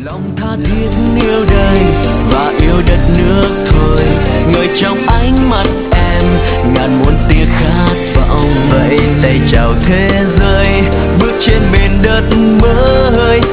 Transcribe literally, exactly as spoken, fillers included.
lòng tha thiết yêu đời và yêu đất nước thôi, người trong ánh mắt em ngàn muôn tia khát vọng. Vẫy tay chào thế giới, bước trên miền đất mới,